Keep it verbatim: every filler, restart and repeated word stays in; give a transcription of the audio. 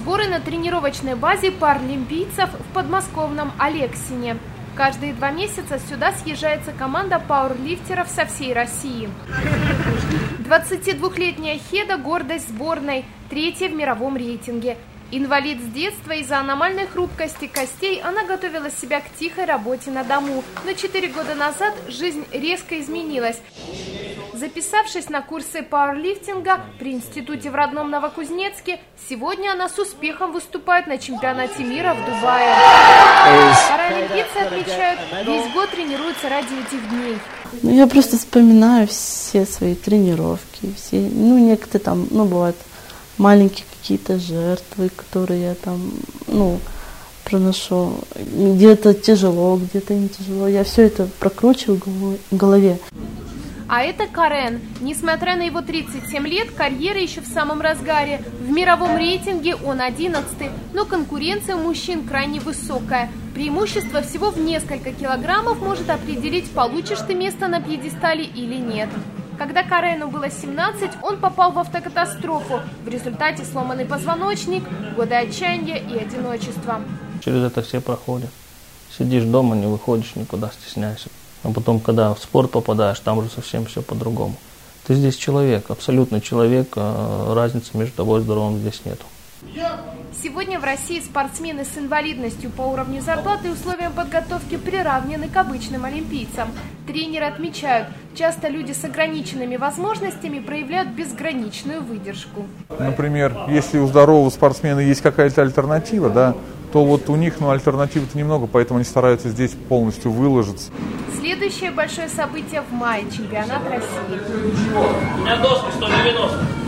Сборы на тренировочной базе паралимпийцев в подмосковном Алексине. Каждые два месяца сюда съезжается команда пауэрлифтеров со всей России. двадцатидвухлетняя Хеда – гордость сборной, третья в мировом рейтинге. Инвалид с детства, из-за аномальной хрупкости костей она готовила себя к тихой работе на дому. Но четыре года назад жизнь резко изменилась. Записавшись на курсы пауэрлифтинга при институте в родном Новокузнецке, сегодня она с успехом выступает на чемпионате мира в Дубае. Паралимпийцы отмечают, весь год тренируются ради этих дней. Ну, я просто вспоминаю все свои тренировки, все, ну, некоторые там, ну, бывают маленькие какие-то жертвы, которые я там, ну, проношу. Где-то тяжело, где-то не тяжело. Я все это прокручиваю в голове. А это Карен. Несмотря на его тридцать семь лет, карьера еще в самом разгаре. В мировом рейтинге он одиннадцатый, но конкуренция у мужчин крайне высокая. Преимущество всего в несколько килограммов может определить, получишь ты место на пьедестале или нет. Когда Карену было семнадцать, он попал в автокатастрофу. В результате сломанный позвоночник, годы отчаяния и одиночества. Через это все проходят. Сидишь дома, не выходишь никуда, стесняешься. А потом, когда в спорт попадаешь, там уже совсем все по-другому. Ты здесь человек, абсолютно человек, разницы между тобой и здоровым здесь нету. Сегодня в России спортсмены с инвалидностью по уровню зарплаты и условиям подготовки приравнены к обычным олимпийцам. Тренеры отмечают, часто люди с ограниченными возможностями проявляют безграничную выдержку. Например, если у здорового спортсмена есть какая-то альтернатива, да, то вот у них, ну, альтернативы-то немного, поэтому они стараются здесь полностью выложиться. Следующее большое событие в мае – чемпионат России. У меня доска сто девяносто.